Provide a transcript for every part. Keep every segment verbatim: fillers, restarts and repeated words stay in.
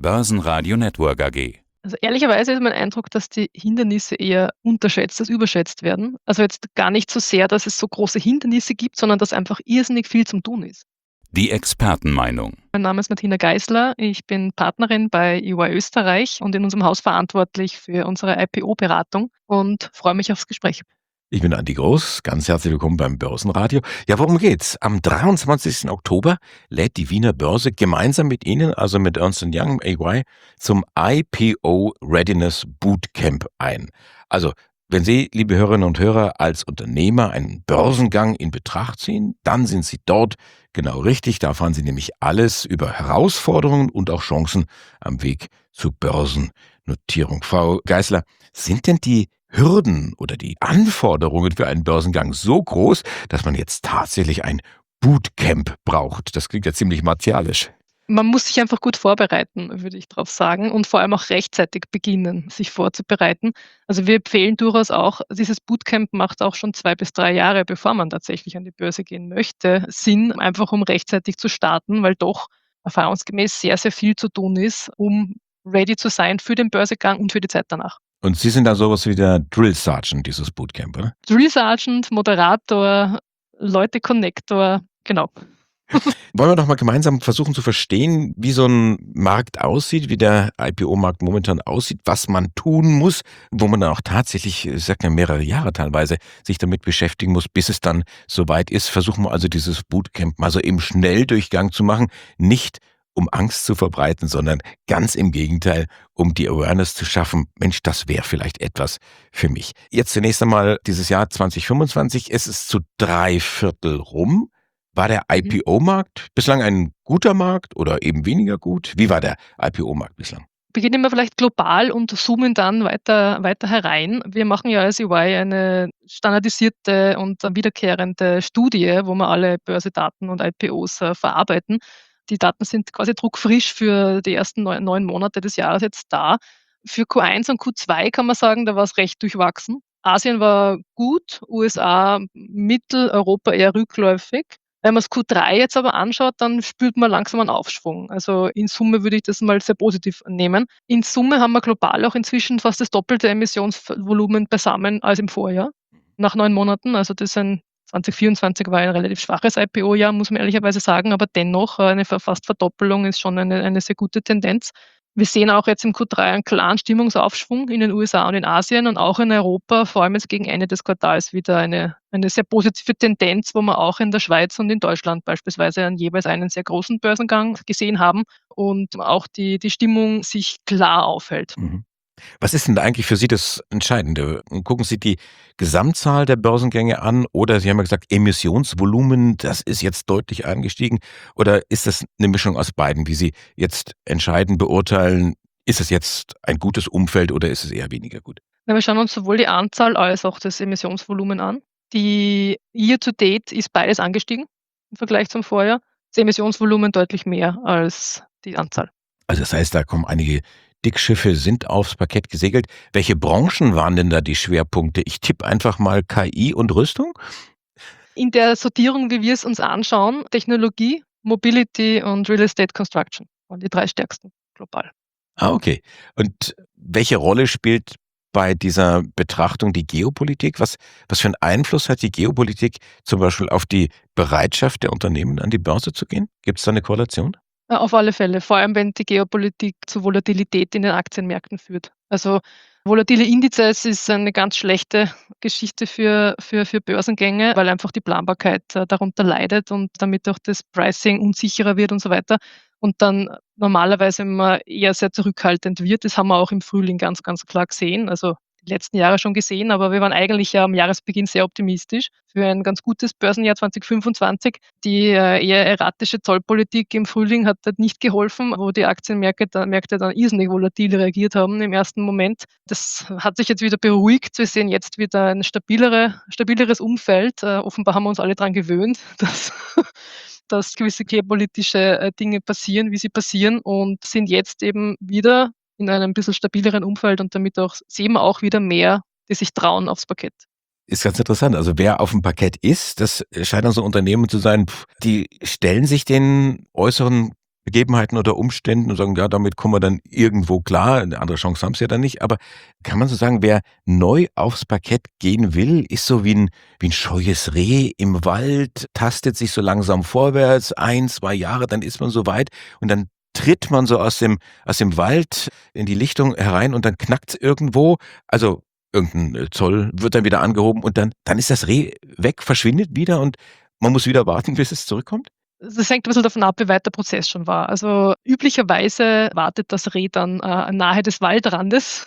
Börsenradio Network A G. Also ehrlicherweise ist mein Eindruck, dass die Hindernisse eher unterschätzt als überschätzt werden. Also jetzt gar nicht so sehr, dass es so große Hindernisse gibt, sondern dass einfach irrsinnig viel zum Tun ist. Die Expertenmeinung. Mein Name ist Martina Geisler, ich bin Partnerin bei E Y Österreich und in unserem Haus verantwortlich für unsere I P O-Beratung und freue mich aufs Gespräch. Ich bin Andi Groß, ganz herzlich willkommen beim Börsenradio. Ja, worum geht's? Am dreiundzwanzigsten Oktober lädt die Wiener Börse gemeinsam mit Ihnen, also mit Ernst und Young, A Y, zum I P O Readiness Bootcamp ein. Also, wenn Sie, liebe Hörerinnen und Hörer, als Unternehmer einen Börsengang in Betracht ziehen, dann sind Sie dort genau richtig. Da erfahren Sie nämlich alles über Herausforderungen und auch Chancen am Weg zur Börsennotierung. Frau Geisler, sind denn die Hürden oder die Anforderungen für einen Börsengang so groß, dass man jetzt tatsächlich ein Bootcamp braucht? Das klingt ja ziemlich martialisch. Man muss sich einfach gut vorbereiten, würde ich drauf sagen, und vor allem auch rechtzeitig beginnen, sich vorzubereiten. Also wir empfehlen durchaus auch, dieses Bootcamp macht auch schon zwei bis drei Jahre, bevor man tatsächlich an die Börse gehen möchte, Sinn, einfach um rechtzeitig zu starten, weil doch erfahrungsgemäß sehr, sehr viel zu tun ist, um ready zu sein für den Börsegang und für die Zeit danach. Und Sie sind da sowas wie der Drill Sergeant dieses Bootcamp, oder? Drill Sergeant, Moderator, Leute-Connector, genau. Wollen wir doch mal gemeinsam versuchen zu verstehen, wie so ein Markt aussieht, wie der I P O-Markt momentan aussieht, was man tun muss, wo man dann auch tatsächlich, ich sag ja mehrere Jahre teilweise, sich damit beschäftigen muss, bis es dann soweit ist. Versuchen wir also dieses Bootcamp mal so im Schnelldurchgang zu machen, nicht um Angst zu verbreiten, sondern ganz im Gegenteil, um die Awareness zu schaffen, Mensch, das wäre vielleicht etwas für mich. Jetzt zunächst einmal dieses Jahr zwanzig fünfundzwanzig, es ist zu drei Viertel rum. War der I P O-Markt bislang ein guter Markt oder eben weniger gut? Wie war der I P O-Markt bislang? Beginnen wir vielleicht global und zoomen dann weiter, weiter herein. Wir machen ja als E Y eine standardisierte und wiederkehrende Studie, wo wir alle Börsedaten und I P Os äh, verarbeiten. Die Daten sind quasi druckfrisch für die ersten neun, neun Monate des Jahres jetzt da. Für Q eins und Q zwei kann man sagen, da war es recht durchwachsen. Asien war gut, U S A mittel, Europa eher rückläufig. Wenn man das Q drei jetzt aber anschaut, dann spürt man langsam einen Aufschwung. Also in Summe würde ich das mal sehr positiv nehmen. In Summe haben wir global auch inzwischen fast das doppelte Emissionsvolumen beisammen als im Vorjahr, nach neun Monaten. Also das ist ein zwanzig vierundzwanzig war ein relativ schwaches I P O-Jahr, muss man ehrlicherweise sagen, aber dennoch eine fast Verdoppelung ist schon eine, eine sehr gute Tendenz. Wir sehen auch jetzt im Q drei einen klaren Stimmungsaufschwung in den U S A und in Asien und auch in Europa, vor allem jetzt gegen Ende des Quartals wieder eine, eine sehr positive Tendenz, wo wir auch in der Schweiz und in Deutschland beispielsweise einen, jeweils einen sehr großen Börsengang gesehen haben und auch die, die Stimmung sich klar aufhält. Mhm. Was ist denn eigentlich für Sie das Entscheidende? Gucken Sie die Gesamtzahl der Börsengänge an oder Sie haben ja gesagt, Emissionsvolumen, das ist jetzt deutlich angestiegen, oder ist das eine Mischung aus beiden, wie Sie jetzt entscheiden, beurteilen, ist es jetzt ein gutes Umfeld oder ist es eher weniger gut? Na, wir schauen uns sowohl die Anzahl als auch das Emissionsvolumen an. Die Year-to-Date ist beides angestiegen im Vergleich zum Vorjahr. Das Emissionsvolumen deutlich mehr als die Anzahl. Also das heißt, da kommen einige Dickschiffe, sind aufs Parkett gesegelt. Welche Branchen waren denn da die Schwerpunkte? Ich tippe einfach mal K I und Rüstung. In der Sortierung, wie wir es uns anschauen, Technologie, Mobility und Real Estate Construction waren die drei stärksten global. Ah, okay. Und welche Rolle spielt bei dieser Betrachtung die Geopolitik? Was, was für einen Einfluss hat die Geopolitik zum Beispiel auf die Bereitschaft der Unternehmen, an die Börse zu gehen? Gibt es da eine Korrelation? Ja, auf alle Fälle, vor allem wenn die Geopolitik zu Volatilität in den Aktienmärkten führt. Also volatile Indizes ist eine ganz schlechte Geschichte für, für, für Börsengänge, weil einfach die Planbarkeit äh, darunter leidet und damit auch das Pricing unsicherer wird und so weiter. Und dann normalerweise immer eher sehr zurückhaltend wird. Das haben wir auch im Frühling ganz, ganz klar gesehen. Also die letzten Jahre schon gesehen, aber wir waren eigentlich ja am Jahresbeginn sehr optimistisch für ein ganz gutes Börsenjahr zwanzig fünfundzwanzig. Die äh, eher erratische Zollpolitik im Frühling hat dort nicht geholfen, wo die Aktienmärkte dann, Märkte dann irrsinnig volatil reagiert haben im ersten Moment. Das hat sich jetzt wieder beruhigt. Wir sehen jetzt wieder ein stabilere, stabileres Umfeld. Äh, offenbar haben wir uns alle daran gewöhnt, dass dass gewisse geopolitische äh, Dinge passieren, wie sie passieren, und sind jetzt eben wieder in einem bisschen stabileren Umfeld und damit auch sehen wir auch wieder mehr, die sich trauen aufs Parkett. Ist ganz interessant. Also wer auf dem Parkett ist, das scheint dann so Unternehmen zu sein, pff, die stellen sich den äußeren Begebenheiten oder Umständen und sagen, ja, damit kommen wir dann irgendwo klar. Eine andere Chance haben sie ja dann nicht. Aber kann man so sagen, wer neu aufs Parkett gehen will, ist so wie ein, wie ein scheues Reh im Wald, tastet sich so langsam vorwärts, ein, zwei Jahre, dann ist man so weit und dann tritt man so aus dem, aus dem Wald in die Lichtung herein und dann knackt's irgendwo. Also irgendein Zoll wird dann wieder angehoben und dann, dann ist das Reh weg, verschwindet wieder und man muss wieder warten, bis es zurückkommt? Das hängt ein bisschen davon ab, wie weit der Prozess schon war. Also üblicherweise wartet das Reh dann äh, nahe des Waldrandes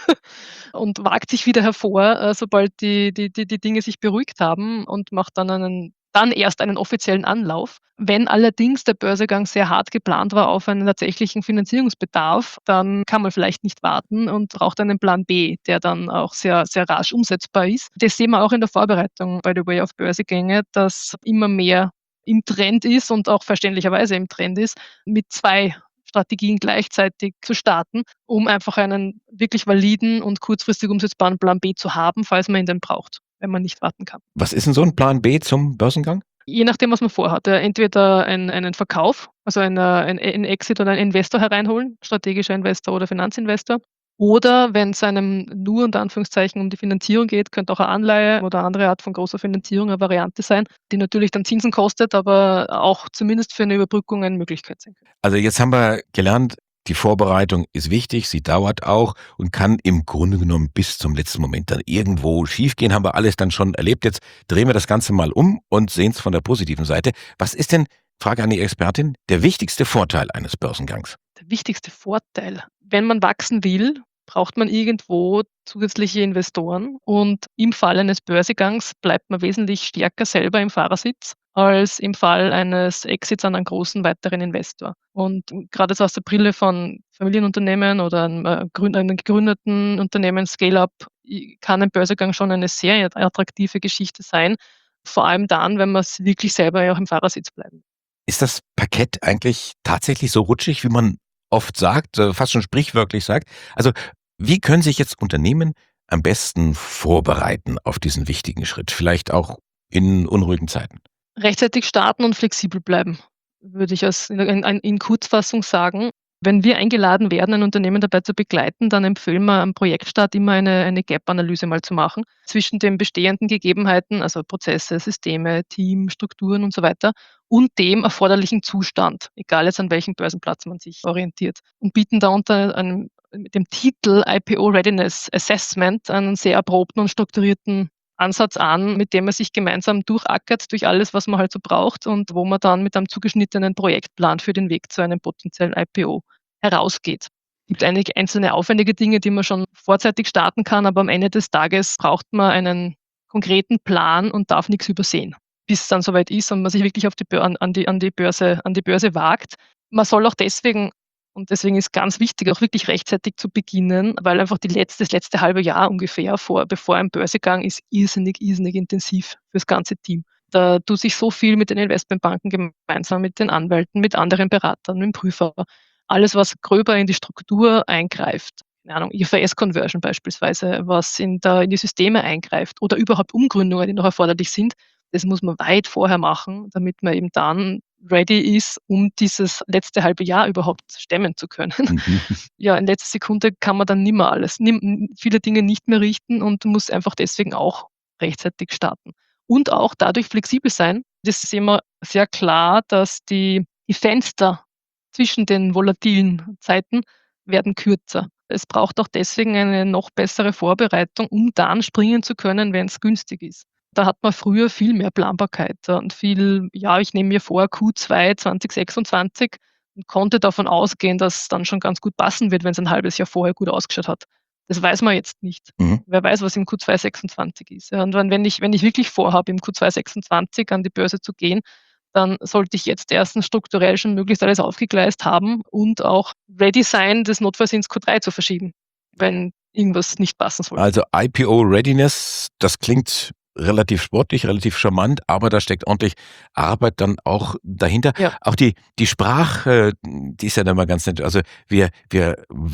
und wagt sich wieder hervor, äh, sobald die, die, die, die Dinge sich beruhigt haben und macht dann einen dann erst einen offiziellen Anlauf. Wenn allerdings der Börsegang sehr hart geplant war auf einen tatsächlichen Finanzierungsbedarf, dann kann man vielleicht nicht warten und braucht einen Plan B, der dann auch sehr, sehr rasch umsetzbar ist. Das sehen wir auch in der Vorbereitung, by the way, auf Börsegänge, dass immer mehr im Trend ist und auch verständlicherweise im Trend ist, mit zwei Strategien gleichzeitig zu starten, um einfach einen wirklich validen und kurzfristig umsetzbaren Plan B zu haben, falls man ihn denn braucht, wenn man nicht warten kann. Was ist denn so ein Plan B zum Börsengang? Je nachdem, was man vorhat. Äh, Entweder ein, einen Verkauf, also ein, ein, ein Exit oder einen Investor hereinholen, strategischer Investor oder Finanzinvestor. Oder wenn es einem nur unter Anführungszeichen um die Finanzierung geht, könnte auch eine Anleihe oder andere Art von großer Finanzierung eine Variante sein, die natürlich dann Zinsen kostet, aber auch zumindest für eine Überbrückung eine Möglichkeit sein kann. Also jetzt haben wir gelernt, die Vorbereitung ist wichtig, sie dauert auch und kann im Grunde genommen bis zum letzten Moment dann irgendwo schiefgehen, haben wir alles dann schon erlebt. Jetzt drehen wir das Ganze mal um und sehen es von der positiven Seite. Was ist denn, Frage an die Expertin, der wichtigste Vorteil eines Börsengangs? Der wichtigste Vorteil, wenn man wachsen will, braucht man irgendwo zusätzliche Investoren und im Fall eines Börsegangs bleibt man wesentlich stärker selber im Fahrersitz als im Fall eines Exits an einen großen weiteren Investor. Und gerade so aus der Brille von Familienunternehmen oder einem, äh, gründ- einem gegründeten Unternehmen, Scale-up, i- kann ein Börsegang schon eine sehr attraktive Geschichte sein, vor allem dann, wenn man es wirklich selber ja auch im Fahrersitz bleiben. Ist das Parkett eigentlich tatsächlich so rutschig, wie man oft sagt, äh, fast schon sprichwörtlich sagt? Also wie können sich jetzt Unternehmen am besten vorbereiten auf diesen wichtigen Schritt, vielleicht auch in unruhigen Zeiten? Rechtzeitig starten und flexibel bleiben, würde ich als in, in, in Kurzfassung sagen. Wenn wir eingeladen werden, ein Unternehmen dabei zu begleiten, dann empfehlen wir am Projektstart immer eine, eine Gap-Analyse mal zu machen zwischen den bestehenden Gegebenheiten, also Prozesse, Systeme, Team, Strukturen und so weiter, und dem erforderlichen Zustand, egal jetzt an welchem Börsenplatz man sich orientiert. Und bieten da unter einem, mit dem Titel I P O Readiness Assessment einen sehr erprobten und strukturierten Ansatz an, mit dem man sich gemeinsam durchackert durch alles, was man halt so braucht und wo man dann mit einem zugeschnittenen Projektplan für den Weg zu einem potenziellen I P O herausgeht. Es gibt einige einzelne aufwendige Dinge, die man schon vorzeitig starten kann, aber am Ende des Tages braucht man einen konkreten Plan und darf nichts übersehen, bis es dann soweit ist und man sich wirklich auf die, Bör- an, die, an, die Börse, an die Börse wagt. Man soll auch deswegen, und deswegen ist ganz wichtig, auch wirklich rechtzeitig zu beginnen, weil einfach die letzte, das letzte halbe Jahr ungefähr, vor, bevor ein Börsegang ist, irrsinnig, irrsinnig intensiv fürs ganze Team. Da tut sich so viel mit den Investmentbanken gemeinsam, mit den Anwälten, mit anderen Beratern, mit dem Prüfer. Alles, was gröber in die Struktur eingreift, keine Ahnung, I F R S-Conversion beispielsweise, was in, der, in die Systeme eingreift oder überhaupt Umgründungen, die noch erforderlich sind, das muss man weit vorher machen, damit man eben dann ready ist, um dieses letzte halbe Jahr überhaupt stemmen zu können. Mhm. Ja, in letzter Sekunde kann man dann nimmer alles, nimm, viele Dinge nicht mehr richten und muss einfach deswegen auch rechtzeitig starten. Und auch dadurch flexibel sein. Das sehen wir sehr klar, dass die, die Fenster zwischen den volatilen Zeiten werden kürzer. Es braucht auch deswegen eine noch bessere Vorbereitung, um dann springen zu können, wenn es günstig ist. Da hat man früher viel mehr Planbarkeit und viel, ja, ich nehme mir vor, Q zwei zwanzig sechsundzwanzig und konnte davon ausgehen, dass es dann schon ganz gut passen wird, wenn es ein halbes Jahr vorher gut ausgeschaut hat. Das weiß man jetzt nicht. Mhm. Wer weiß, was im Q zwei sechsundzwanzig ist. Ja, und wenn wenn ich, wenn ich wirklich vorhabe, im Q zwei sechsundzwanzig an die Börse zu gehen, dann sollte ich jetzt erstens strukturell schon möglichst alles aufgegleist haben und auch ready sein, das notfalls ins Q drei zu verschieben, wenn irgendwas nicht passen soll. Also I P O Readiness, das klingt relativ sportlich, relativ charmant, aber da steckt ordentlich Arbeit dann auch dahinter. Ja. Auch die, die Sprache, die ist ja dann mal ganz nett. Also wir, wir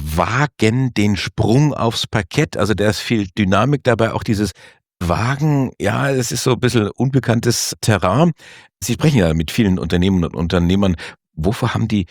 wagen den Sprung aufs Parkett, also da ist viel Dynamik dabei, auch dieses Wagen, ja, es ist so ein bisschen unbekanntes Terrain. Sie sprechen ja mit vielen Unternehmen und Unternehmern. Wovor haben die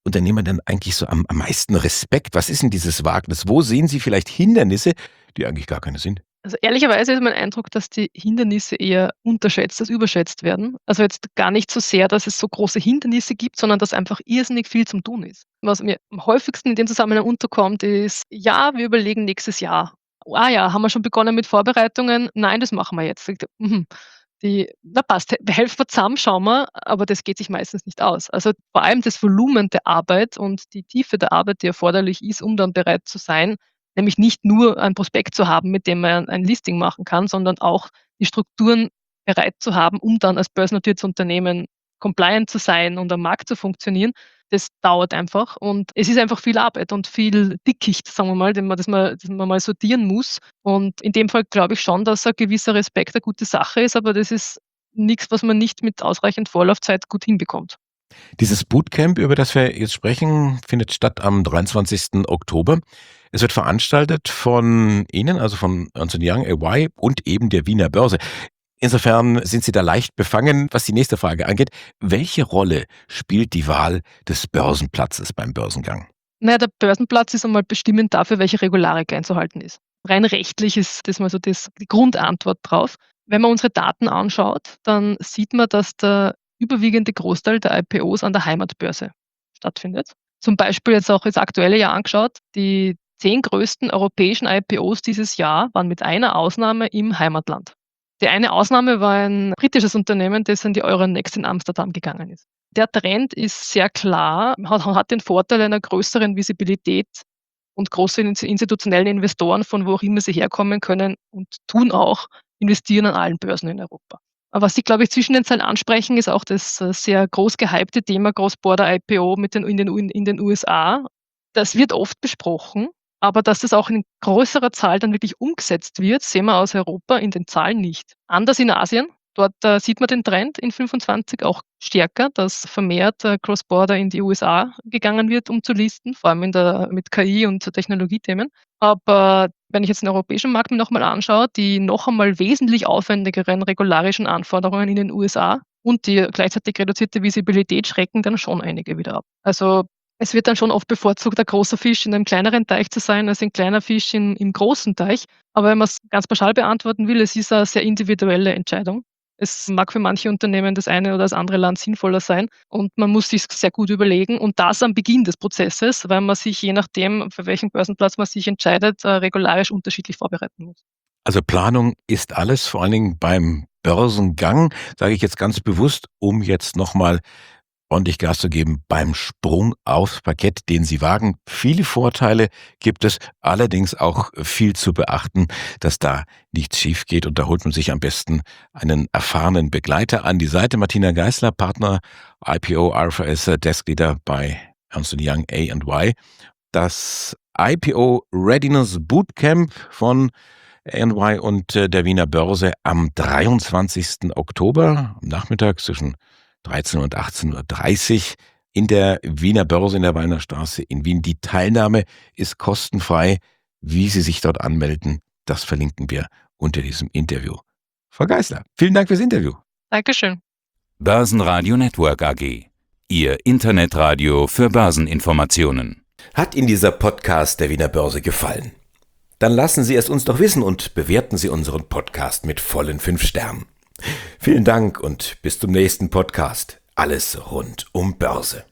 Unternehmer denn eigentlich so am, am meisten Respekt? Was ist denn dieses Wagnis? Wo sehen Sie vielleicht Hindernisse, die eigentlich gar keine sind? Also ehrlicherweise ist mein Eindruck, dass die Hindernisse eher unterschätzt als überschätzt werden. Also jetzt gar nicht so sehr, dass es so große Hindernisse gibt, sondern dass einfach irrsinnig viel zum Tun ist. Was mir am häufigsten in dem Zusammenhang unterkommt, ist, ja, wir überlegen nächstes Jahr. Ah ja, haben wir schon begonnen mit Vorbereitungen? Nein, das machen wir jetzt. Mhm. Die, na passt, helfen wir zusammen, schauen wir, aber das geht sich meistens nicht aus. Also vor allem das Volumen der Arbeit und die Tiefe der Arbeit, die erforderlich ist, um dann bereit zu sein, nämlich nicht nur ein Prospekt zu haben, mit dem man ein Listing machen kann, sondern auch die Strukturen bereit zu haben, um dann als börsennotiertes Unternehmen compliant zu sein und am Markt zu funktionieren. Das dauert einfach und es ist einfach viel Arbeit und viel Dickicht, sagen wir mal, den man, das man, das man mal sortieren muss. Und in dem Fall glaube ich schon, dass ein gewisser Respekt eine gute Sache ist, aber das ist nichts, was man nicht mit ausreichend Vorlaufzeit gut hinbekommt. Dieses Bootcamp, über das wir jetzt sprechen, findet statt am dreiundzwanzigsten Oktober. Es wird veranstaltet von Ihnen, also von Ernst und Young, A Y und eben der Wiener Börse. Insofern sind Sie da leicht befangen, was die nächste Frage angeht. Welche Rolle spielt die Wahl des Börsenplatzes beim Börsengang? Naja, der Börsenplatz ist einmal bestimmend dafür, welche Regularik einzuhalten ist. Rein rechtlich ist das mal so das, die Grundantwort drauf. Wenn man unsere Daten anschaut, dann sieht man, dass der überwiegende Großteil der I P Os an der Heimatbörse stattfindet. Zum Beispiel jetzt auch das aktuelle Jahr angeschaut, die zehn größten europäischen I P Os dieses Jahr waren mit einer Ausnahme im Heimatland. Die eine Ausnahme war ein britisches Unternehmen, das in die Euronext in Amsterdam gegangen ist. Der Trend ist sehr klar, hat, hat den Vorteil einer größeren Visibilität und große institutionellen Investoren, von wo auch immer sie herkommen können und tun auch, investieren an allen Börsen in Europa. Aber was Sie, glaube ich, zwischen den Zeilen ansprechen, ist auch das sehr groß gehypte Thema Cross-Border I P O mit den, in, den, in den U S A. Das wird oft besprochen, aber dass das auch in größerer Zahl dann wirklich umgesetzt wird, sehen wir aus Europa in den Zahlen nicht. Anders in Asien. Dort äh, sieht man den Trend in fünfundzwanzig auch stärker, dass vermehrt äh, Cross-Border in die U S A gegangen wird, um zu listen, vor allem in der, mit K I und Technologiethemen. Aber wenn ich jetzt den europäischen Markt mir nochmal anschaue, die noch einmal wesentlich aufwendigeren regularischen Anforderungen in den U S A und die gleichzeitig reduzierte Visibilität schrecken dann schon einige wieder ab. Also es wird dann schon oft bevorzugt, ein großer Fisch in einem kleineren Teich zu sein, als ein kleiner Fisch in, im großen Teich. Aber wenn man es ganz pauschal beantworten will, es ist eine sehr individuelle Entscheidung. Es mag für manche Unternehmen das eine oder das andere Land sinnvoller sein und man muss sich sehr gut überlegen und das am Beginn des Prozesses, weil man sich je nachdem, für welchen Börsenplatz man sich entscheidet, regularisch unterschiedlich vorbereiten muss. Also Planung ist alles, vor allen Dingen beim Börsengang, sage ich jetzt ganz bewusst, um jetzt nochmal ordentlich Gas zu geben beim Sprung aufs Parkett, den Sie wagen. Viele Vorteile gibt es, allerdings auch viel zu beachten, dass da nichts schief geht. Und da holt man sich am besten einen erfahrenen Begleiter an die Seite. Martina Geisler, Partner I P O R V S Desk Leader bei Ernst und Young A Y. Das I P O Readiness Bootcamp von A Y und der Wiener Börse am dreiundzwanzigsten Oktober, am Nachmittag zwischen dreizehn und achtzehn Uhr dreißig in der Wiener Börse in der Weinerstraße in Wien. Die Teilnahme ist kostenfrei. Wie Sie sich dort anmelden, das verlinken wir unter diesem Interview. Frau Geisler, vielen Dank fürs Interview. Dankeschön. Börsenradio Network A G. Ihr Internetradio für Börseninformationen. Hat Ihnen dieser Podcast der Wiener Börse gefallen? Dann lassen Sie es uns doch wissen und bewerten Sie unseren Podcast mit vollen fünf Sternen. Vielen Dank und bis zum nächsten Podcast. Alles rund um Börse.